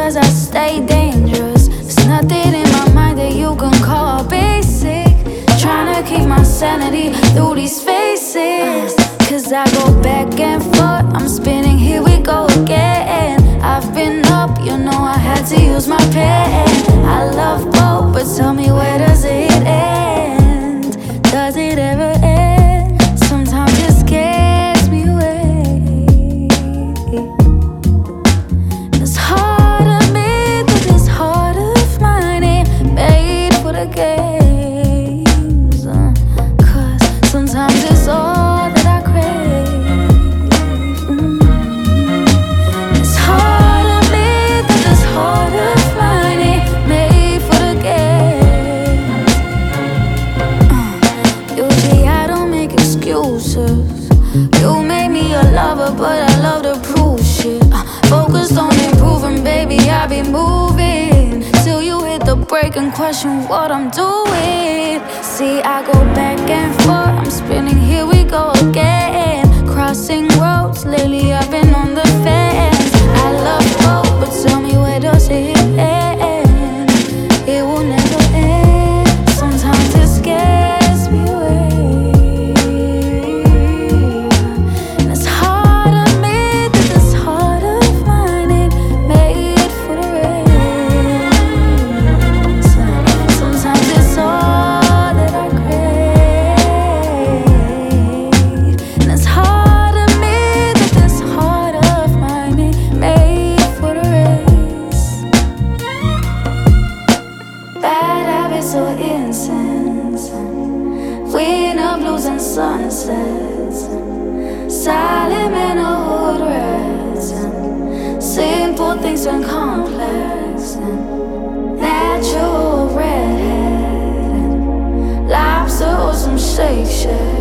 cause I stay dangerous. There's nothing in my mind that you can call basic. Trying to keep my sanity through these phases. Cause I go back and forth, I'm spinning, here we go again. I've been up, you know I had to use my pen. I love both, but tell me, where does it end? Does it ever end? Sometimes it scares me away. This heart of me, that this heart of mine ain't made for the games. Cause sometimes it's all that I crave. This heart of me, that this heart of mine ain't made for the games. Usually I don't make excuses. You made me a lover, but I love to prove shit. Focused on improving, baby, I be moving till you hit the break and question what I'm doing. See, I go back and forth, I'm spinning, here we go again. Crossing roads, lately I've been on the fence. I love both, but tell me, where does it end? It will never end. Sometimes it scares me away. And this heart of me, that this heart of mine ain't made for the rain. Sometimes it's all that I crave. And this heart of me, that this heart of mine ain't made for the race. Bad habits or incense, wind up losing sunsets, silent men or hood rats, simple things and complex, natural redhead, lobster or some Shake Shack.